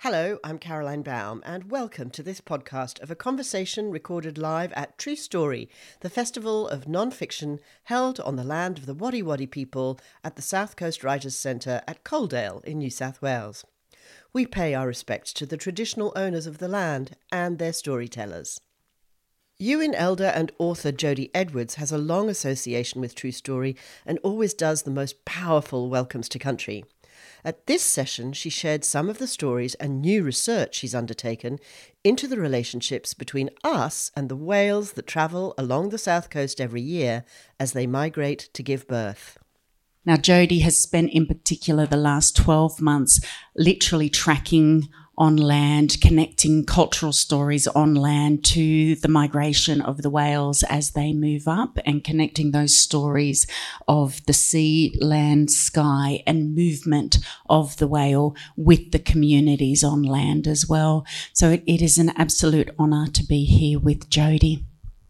Hello, I'm Caroline Baum, and welcome to this podcast of a conversation recorded live at True Story, the festival of non-fiction held on the land of the Wadi Wadi people at the South Coast Writers' Centre at Coaldale in New South Wales. We pay our respects to the traditional owners of the land and their storytellers. Yuin elder and author Jodie Edwards has a long association with True Story and always does the most powerful welcomes to country. At this session, she shared some of the stories and new research she's undertaken into the relationships between us and the whales that travel along the south coast every year as they migrate to give birth. Now, Jodie has spent in particular the last 12 months literally tracking on land, connecting cultural stories on land to the migration of the whales as they move up and connecting those stories of the sea, land, sky and movement of the whale with the communities on land as well. So it is an absolute honour to be here with Jodie.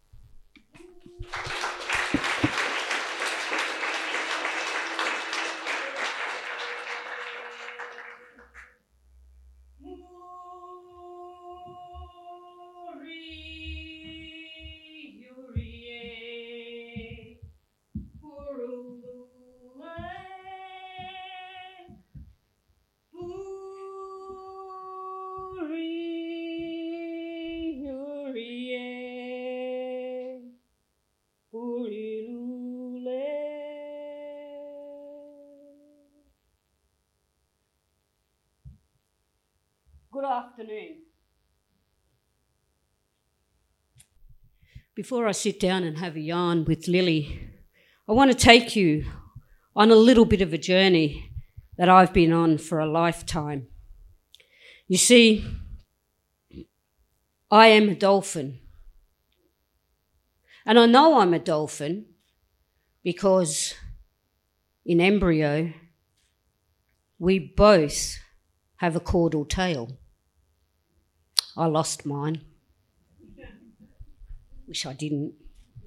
Good afternoon. Before I sit down and have a yarn with Lily, I want to take you on a little bit of a journey that I've been on for a lifetime. You see, I am a dolphin. And I know I'm a dolphin because in embryo, we both have a caudal tail. I lost mine. Wish I didn't.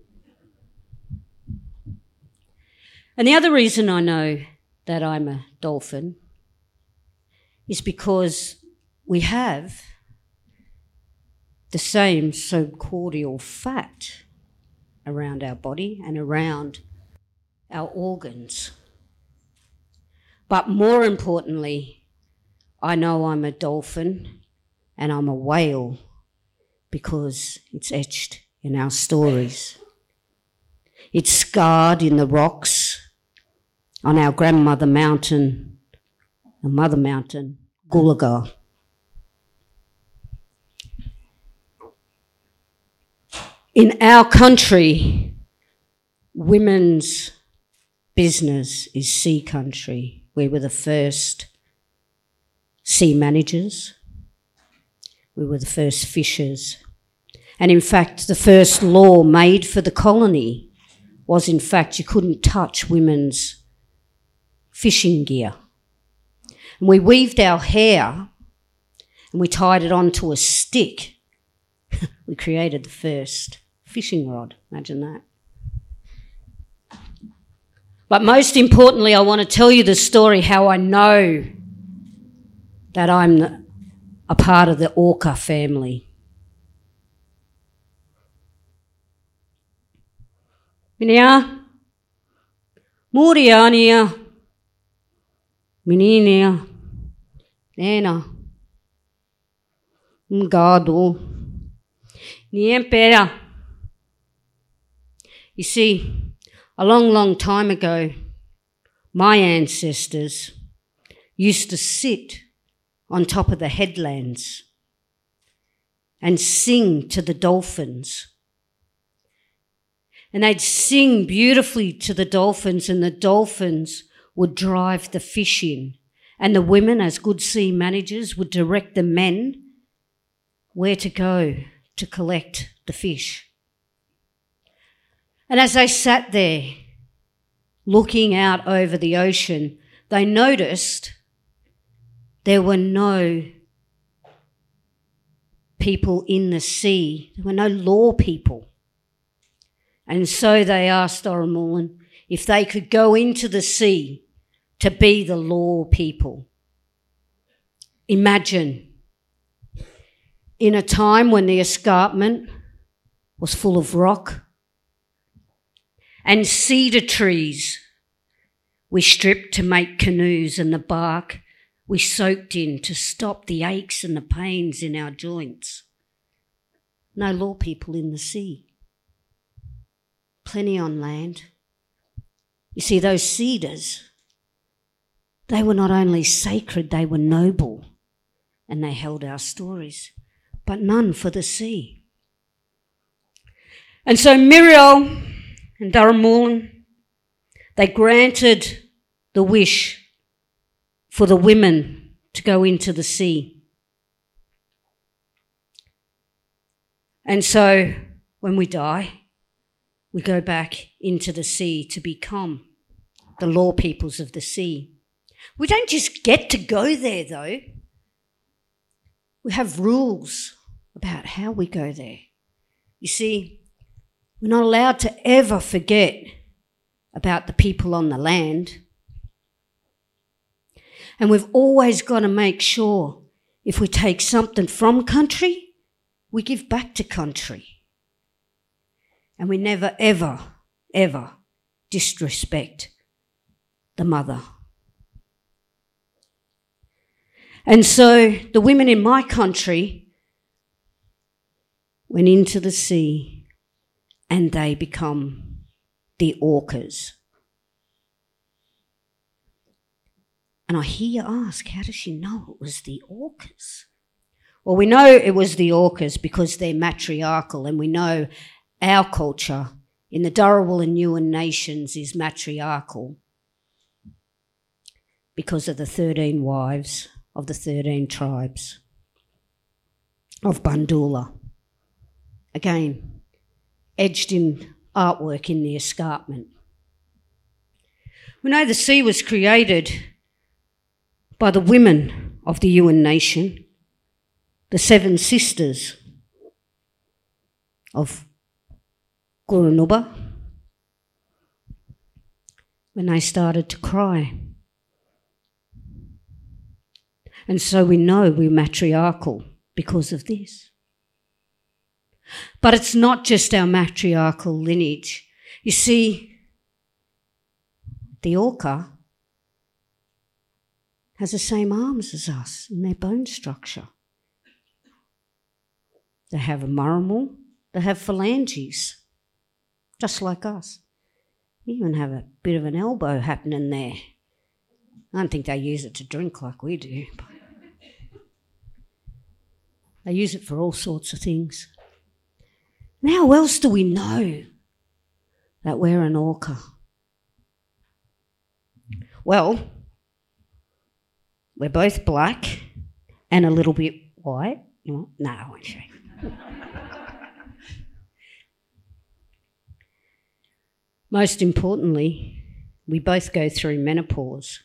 And the other reason I know that I'm a dolphin is because we have the same subcordial fat around our body and around our organs. But more importantly, I know I'm a dolphin and I'm a whale because it's etched in our stories. It's scarred in the rocks on our grandmother mountain, the mother mountain, Gulaga. In our country, women's business is sea country. We were the first sea managers. We were the first fishers. And in fact, the first law made for the colony was, in fact, you couldn't touch women's fishing gear. And we weaved our hair and we tied it onto a stick. We created the first fishing rod. Imagine that. But most importantly, I want to tell you the story how I know that I'm a part of the orca family. Minia, Muriania, Meninia, Nena, Mgado, Niempera. You see, a long, long time ago, my ancestors used to sit on top of the headlands and sing to the dolphins. And they'd sing beautifully to the dolphins, and the dolphins would drive the fish in. And the women, as good sea managers, would direct the men where to go to collect the fish. And as they sat there looking out over the ocean, they noticed there were no people in the sea. There were no law people. And so they asked Oromullan if they could go into the sea to be the law people. Imagine in a time when the escarpment was full of rock and cedar trees we stripped to make canoes, and the bark we soaked in to stop the aches and the pains in our joints. No law people in the sea. Plenty on land. You see, those cedars, they were not only sacred, they were noble, and they held our stories, but none for the sea. And so Muriel and Daramulin, they granted the wish for the women to go into the sea. And so when we die, we go back into the sea to become the law peoples of the sea. We don't just get to go there, though. We have rules about how we go there. You see, we're not allowed to ever forget about the people on the land. And we've always got to make sure if we take something from country, we give back to country. And we never, ever, ever disrespect the mother. And so the women in my country went into the sea and they become the orcas. And I hear you ask, how does she know it was the orcas? Well, we know it was the orcas because they're matriarchal, and we know our culture in the Dharawal and Yuin nations is matriarchal because of the 13 wives of the 13 tribes of Bandula. Again, edged in artwork in the escarpment. We know the sea was created by the women of the Yuin nation, the 7 sisters of Gurunuba, when they started to cry. And so we know we're matriarchal because of this. But it's not just our matriarchal lineage. You see, the orca has the same arms as us in their bone structure. They have a maramal, they have phalanges, just like us. They even have a bit of an elbow happening there. I don't think they use it to drink like we do. But they use it for all sorts of things. Now, how else do we know that we're an orca? Well, we're both black and a little bit white. No, I won't show you. Most importantly, we both go through menopause.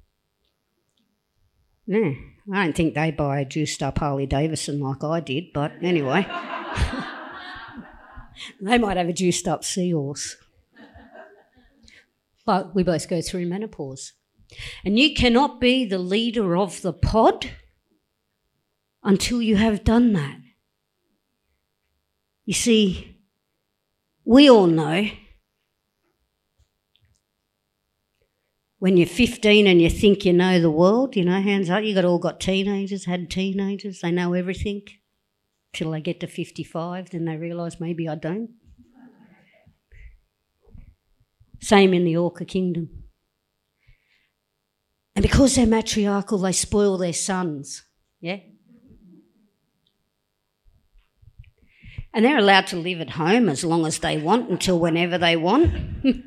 No, I don't think they buy a juiced up Harley Davidson like I did, but anyway. They might have a juiced up seahorse. But we both go through menopause. And you cannot be the leader of the pod until you have done that. You see, we all know when you're 15 and you think you know the world, hands up, you all got teenagers, had teenagers, they know everything. Till they get to 55, then they realise maybe I don't. Same in the Orca kingdom. And because they're matriarchal, they spoil their sons, yeah? And they're allowed to live at home as long as they want, until whenever they want.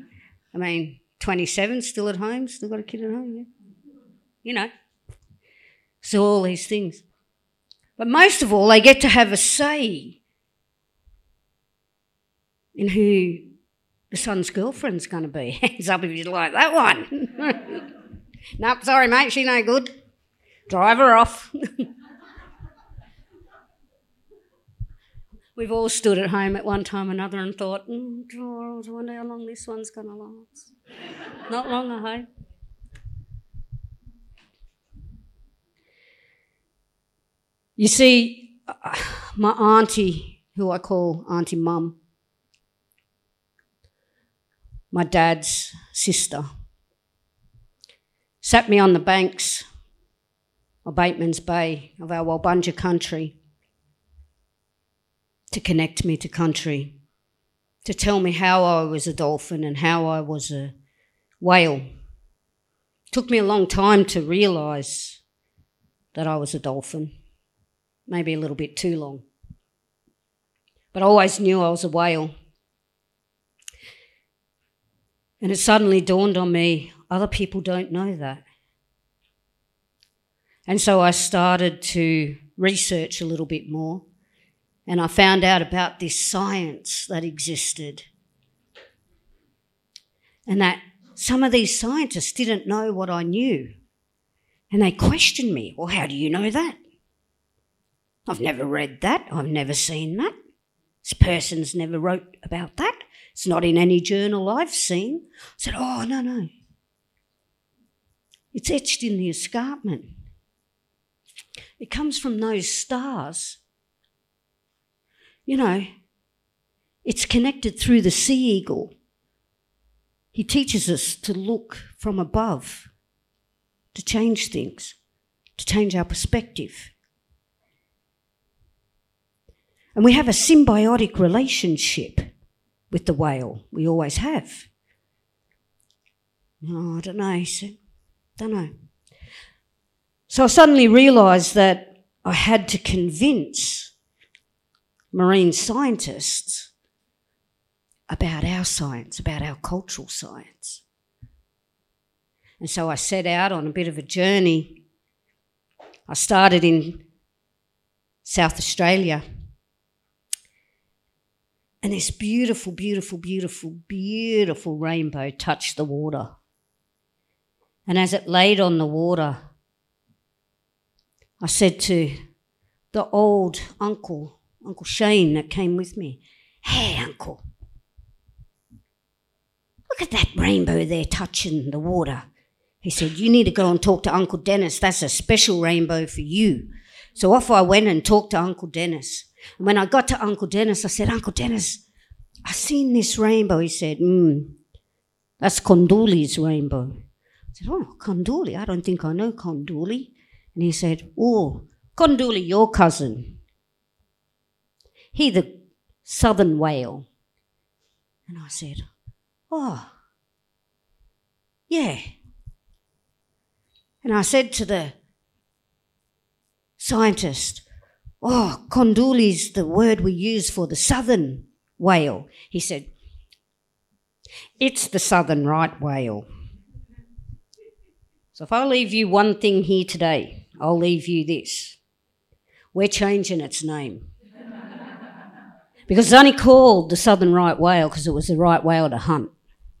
27, still at home, still got a kid at home, yeah? So all these things. But most of all, they get to have a say in who the son's girlfriend's going to be. Hands up if you like that one. Nope, sorry, mate, she no good. Drive her off. We've all stood at home at one time or another and thought, I wonder how long this one's going to last. Not long, I hope. You see, my auntie, who I call Auntie Mum, my dad's sister, sat me on the banks of Bateman's Bay, of our Walbunja country, to connect me to country, to tell me how I was a dolphin and how I was a whale. It took me a long time to realise that I was a dolphin, maybe a little bit too long. But I always knew I was a whale. And it suddenly dawned on me, other people don't know that. And so I started to research a little bit more, and I found out about this science that existed, and that some of these scientists didn't know what I knew. And they questioned me, well, how do you know that? I've never read that. I've never seen that. This person's never wrote about that. It's not in any journal I've seen. I said, oh, no. It's etched in the escarpment. It comes from those stars. You know, it's connected through the sea eagle. He teaches us to look from above, to change things, to change our perspective. And we have a symbiotic relationship with the whale. We always have. Oh, I don't know, he said. Don't know. So I suddenly realised that I had to convince marine scientists about our science, about our cultural science. And so I set out on a bit of a journey. I started in South Australia. And this beautiful, beautiful, beautiful, beautiful rainbow touched the water. And as it laid on the water, I said to the old Uncle Shane that came with me, hey, Uncle, look at that rainbow there touching the water. He said, you need to go and talk to Uncle Dennis. That's a special rainbow for you. So off I went and talked to Uncle Dennis. And when I got to Uncle Dennis, I said, Uncle Dennis, I seen this rainbow. He said, that's Konduli's rainbow. I said, oh, Konduli, I don't think I know Konduli. And he said, oh, Konduli, your cousin. He the southern whale. And I said, oh, yeah. And I said to the scientist, oh, Konduli's the word we use for the southern whale. He said, it's the southern right whale. So if I leave you one thing here today, I'll leave you this. We're changing its name. Because it's only called the southern right whale because it was the right whale to hunt.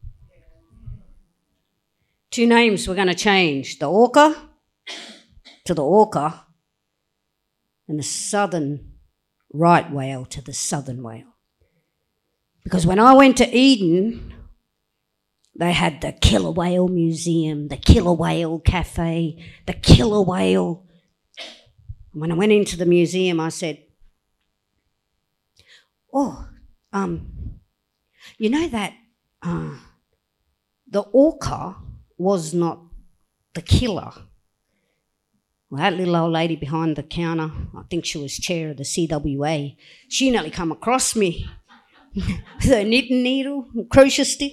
2 names we're going to change. The orca to the orca, and the southern right whale to the southern whale. Because when I went to Eden, they had the Killer Whale Museum, the Killer Whale Cafe, the Killer Whale. When I went into the museum, I said, you know that the orca was not the killer. Well, that little old lady behind the counter, I think she was chair of the CWA, she nearly come across me with her knitting needle and crochet stick.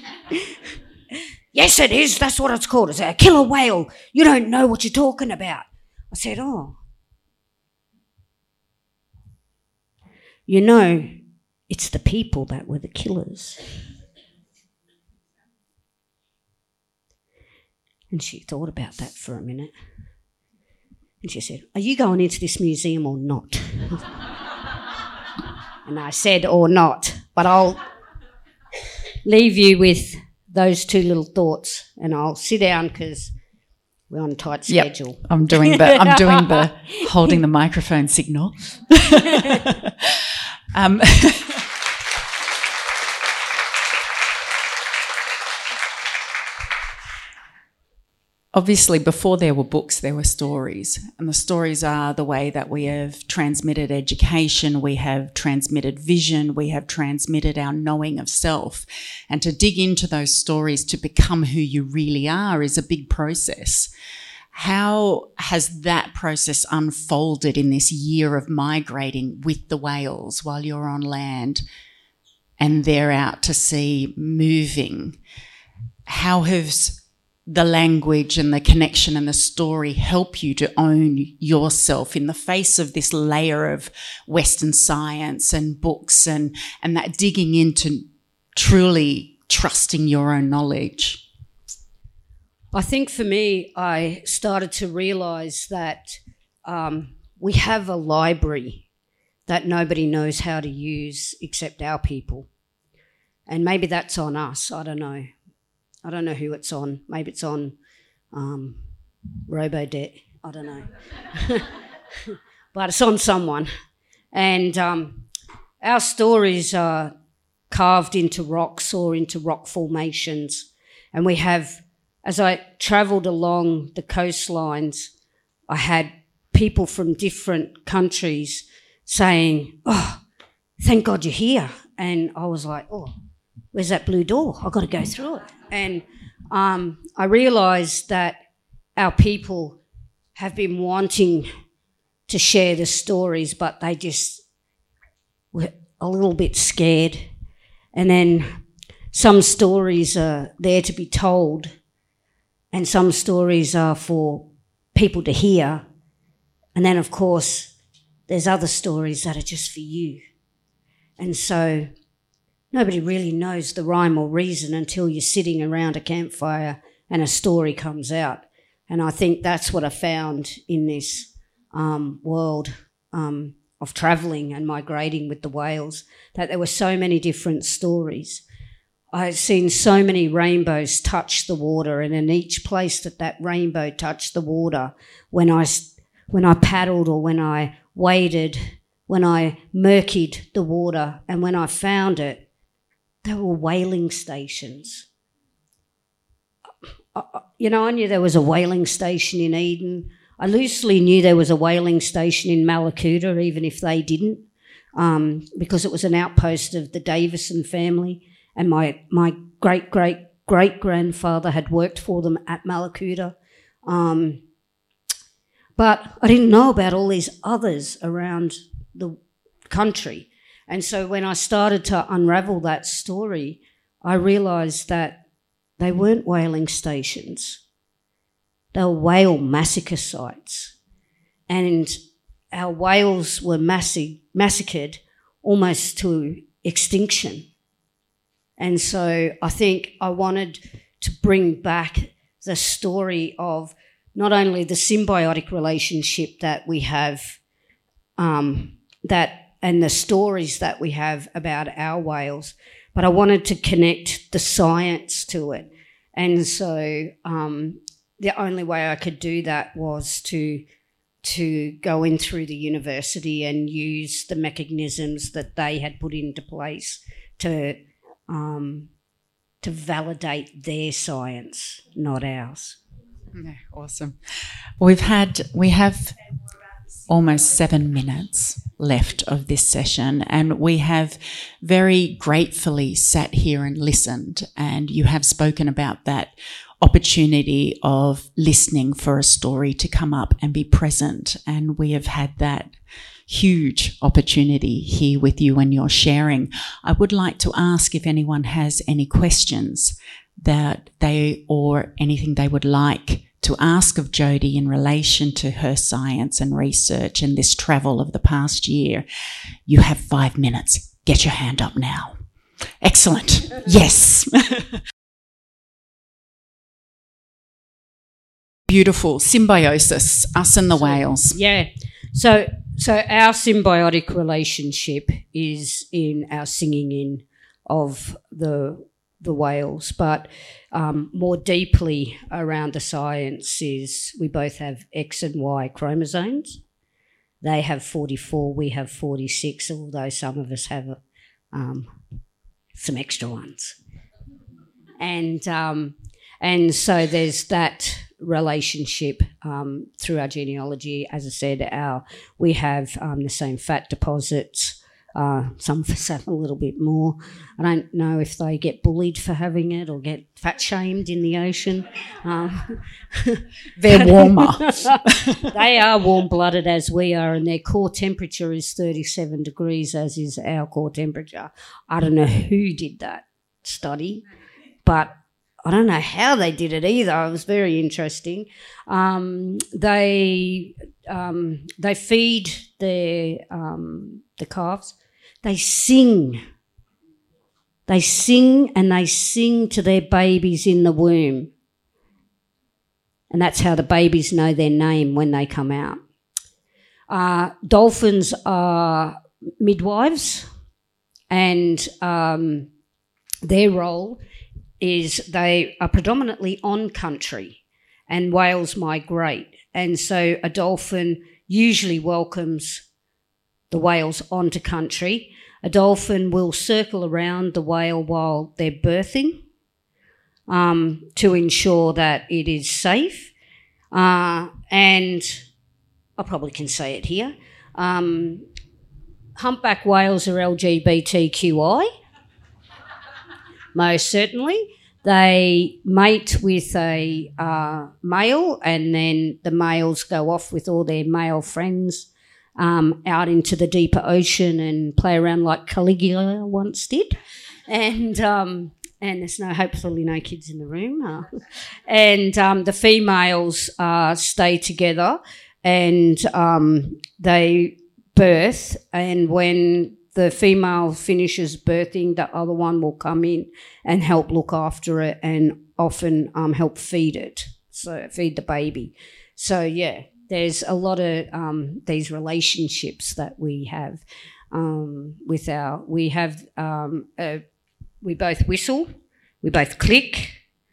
Yes, it is. That's what it's called. It's a killer whale. You don't know what you're talking about. I said, oh. You know, it's the people that were the killers. And she thought about that for a minute. And she said, are you going into this museum or not? And I said, or not. But I'll leave you with those 2 little thoughts and I'll sit down because we're on a tight schedule. Yep. I'm doing the holding the microphone signal. Obviously, before there were books, there were stories. And the stories are the way that we have transmitted education, we have transmitted vision, we have transmitted our knowing of self. And to dig into those stories to become who you really are is a big process. How has that process unfolded in this year of migrating with the whales while you're on land and they're out to sea moving? How has the language and the connection and the story help you to own yourself in the face of this layer of Western science and books and that digging into truly trusting your own knowledge? I think for me, I started to realise that we have a library that nobody knows how to use except our people. And maybe that's on us, I don't know. I don't know who it's on. Maybe it's on Robodebt. I don't know. But it's on someone. And our stories are carved into rocks or into rock formations. And we have, as I travelled along the coastlines, I had people from different countries saying, "Oh, thank God you're here." And I was like, "Oh, where's that blue door? I've got to go through it." And I realised that our people have been wanting to share the stories, but they just were a little bit scared. And then some stories are there to be told, and some stories are for people to hear. And then, of course, there's other stories that are just for you. And so nobody really knows the rhyme or reason until you're sitting around a campfire and a story comes out. And I think that's what I found in this world of travelling and migrating with the whales, that there were so many different stories. I've seen so many rainbows touch the water, and in each place that rainbow touched the water, when I paddled or when I waded, when I murkied the water, and when I found it, there were whaling stations. I knew there was a whaling station in Eden. I loosely knew there was a whaling station in Malakuta, even if they didn't, because it was an outpost of the Davison family, and my great-great-great-grandfather had worked for them at Malakuta. But I didn't know about all these others around the country. And so when I started to unravel that story, I realised that they weren't whaling stations. They were whale massacre sites. And our whales were massacred almost to extinction. And so I think I wanted to bring back the story of not only the symbiotic relationship that we have, and the stories that we have about our whales, but I wanted to connect the science to it. And so the only way I could do that was to go in through the university and use the mechanisms that they had put into place to validate their science, not ours. Yeah, awesome. We have almost 7 minutes left of this session, and we have very gratefully sat here and listened, and you have spoken about that opportunity of listening for a story to come up and be present, and we have had that huge opportunity here with you and your sharing. I would like to ask if anyone has any questions that or anything they would like to ask of Jodie in relation to her science and research and this travel of the past year. You have 5 minutes. Get your hand up now. Excellent. Yes. Beautiful. Symbiosis, us and the whales. Yeah. So our symbiotic relationship is in our singing in of the whales, but more deeply around the science is we both have X and Y chromosomes. They have 44, we have 46, although some of us have some extra ones. And so there's that relationship through our genealogy. As I said, we have the same fat deposits. Some of us have a little bit more. I don't know if they get bullied for having it or get fat shamed in the ocean. They're warmer. They are warm-blooded as we are, and their core temperature is 37 degrees, as is our core temperature. I don't know who did that study, but I don't know how they did it either. It was very interesting. They feed the calves. They sing. They sing and they sing to their babies in the womb. And that's how the babies know their name when they come out. Dolphins are midwives, and their role is they are predominantly on country, and whales migrate. And so a dolphin usually welcomes the whales onto country. A dolphin will circle around the whale while they're birthing to ensure that it is safe. And I probably can say it here. Humpback whales are LGBTQI, most certainly. They mate with a male, and then the males go off with all their male friends out into the deeper ocean and play around like Caligula once did. And there's hopefully no kids in the room. And the females stay together, and they birth. And when the female finishes birthing, the other one will come in and help look after it, and often help feed it, so feed the baby. So yeah, there's a lot of these relationships that we have with our. We have we both whistle, we both click.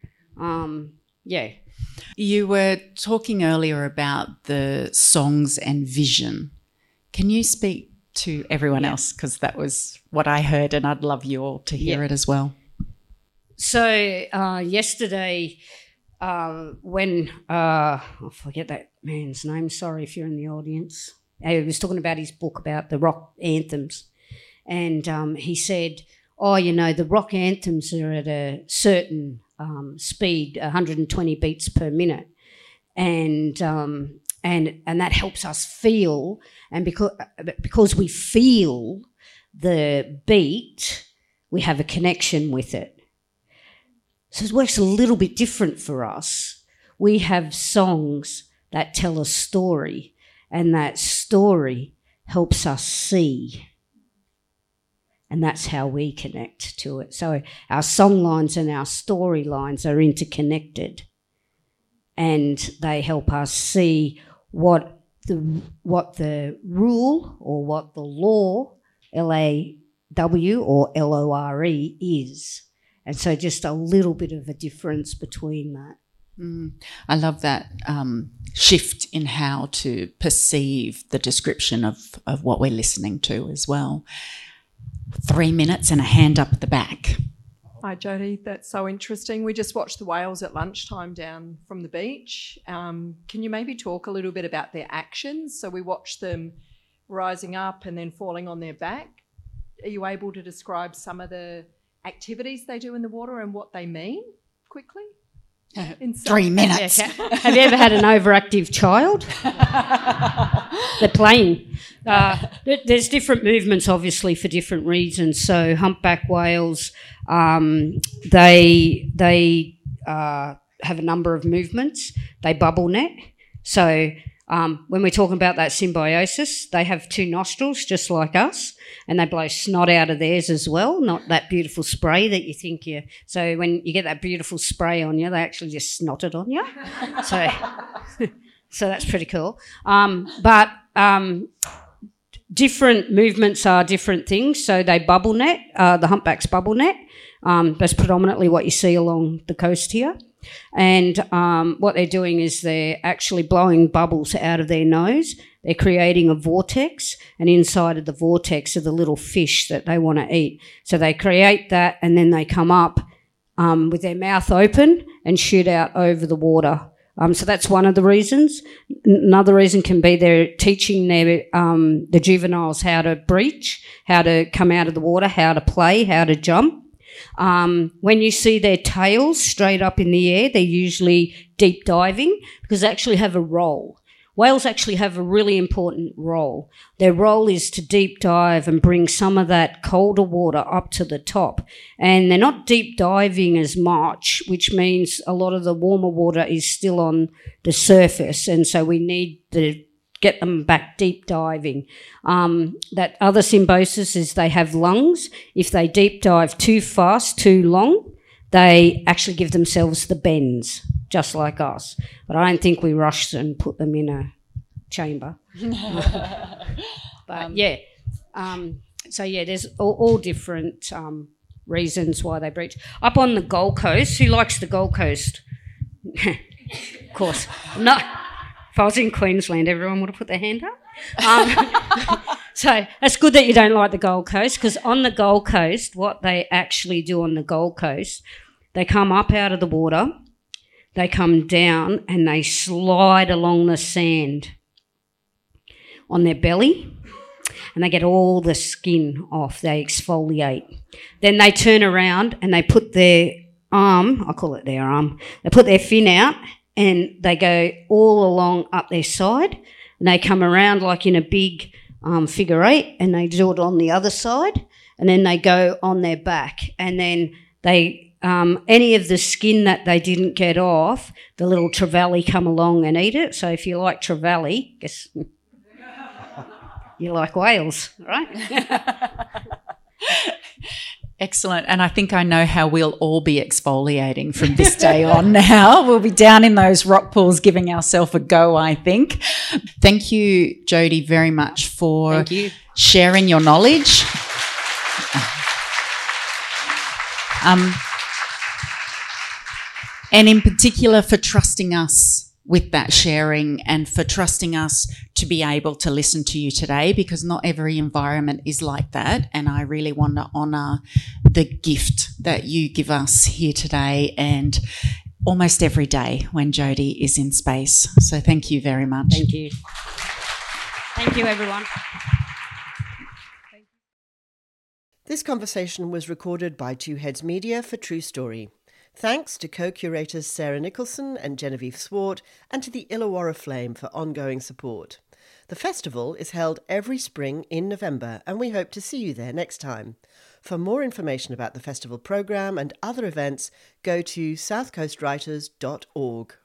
Yeah. You were talking earlier about the songs and vision. Can you speak to everyone else? Because that was what I heard, and I'd love you all to hear it as well. So yesterday, when I forget that man's name, sorry if you're in the audience, he was talking about his book about the rock anthems, and he said, the rock anthems are at a certain speed, 120 beats per minute, and that helps us feel, and because we feel the beat, we have a connection with it. So it works a little bit different for us. We have songs that tell a story, and that story helps us see. And that's how we connect to it. So our song lines and our story lines are interconnected, and they help us see what the rule, or what the law, L-A-W or L-O-R-E, is. And so just a little bit of a difference between that. I love that shift in how to perceive the description of what we're listening to as well. 3 minutes and a hand up at the back. Hi, Jodie. That's so interesting. We just watched the whales at lunchtime down from the beach. Can you maybe talk a little bit about their actions? So we watched them rising up and then falling on their back. Are you able to describe some of the activities they do in the water and what they mean quickly? 3 minutes. Have you ever had an overactive child? They're playing. There's different movements, obviously, for different reasons. So humpback whales, they have a number of movements. They bubble net. So when we're talking about that symbiosis, they have two nostrils just like us, and they blow snot out of theirs as well, not that beautiful spray that you think you... So when you get that beautiful spray on you, they actually just snot it on you. So that's pretty cool. But different movements are different things. So they bubble net, the humpbacks bubble net. That's predominantly what you see along the coast here. And what they're doing is they're actually blowing bubbles out of their nose. They're creating a vortex, and inside of the vortex are the little fish that they want to eat. So they create that, and then they come up with their mouth open and shoot out over the water So that's one of the reasons. Another reason can be they're teaching the juveniles how to breach, how to come out of the water, how to play, how to jump. When you see their tails straight up in the air, they're usually deep diving because they actually have a role. Whales actually have a really important role. Their role is to deep dive and bring some of that colder water up to the top. And they're not deep diving as much, which means a lot of the warmer water is still on the surface. And so we need to get them back deep diving. That other symbiosis is they have lungs. If they deep dive too fast, too long, they actually give themselves the bends, just like us. But I don't think we rush and put them in a chamber. But yeah. So yeah, there's all different reasons why they breach. Up on the Gold Coast, who likes the Gold Coast? Of course. No. If I was in Queensland, everyone would have put their hand up. So it's good that you don't like the Gold Coast, because on the Gold Coast, what they actually do on the Gold Coast, they come up out of the water, they come down and they slide along the sand on their belly and they get all the skin off. They exfoliate. Then they turn around and they put their arm, I call it their arm, they put their fin out and they go all along up their side and they come around like in a big figure eight and they do it on the other side and then they go on their back and then they... any of the skin that they didn't get off, the little trevally come along and eat it. So if you like trevally, guess you like whales, right? Excellent. And I think I know how we'll all be exfoliating from this day on now. We'll be down in those rock pools giving ourselves a go, I think. Thank you, Jodie, very much for sharing your knowledge. And in particular for trusting us with that sharing and for trusting us to be able to listen to you today, because not every environment is like that. And I really want to honour the gift that you give us here today and almost every day when Jodie is in space. So thank you very much. Thank you. Thank you, everyone. This conversation was recorded by Two Heads Media for True Story. Thanks to co-curators Sarah Nicholson and Genevieve Swart and to the Illawarra Flame for ongoing support. The festival is held every spring in November and we hope to see you there next time. For more information about the festival programme and other events, go to southcoastwriters.org.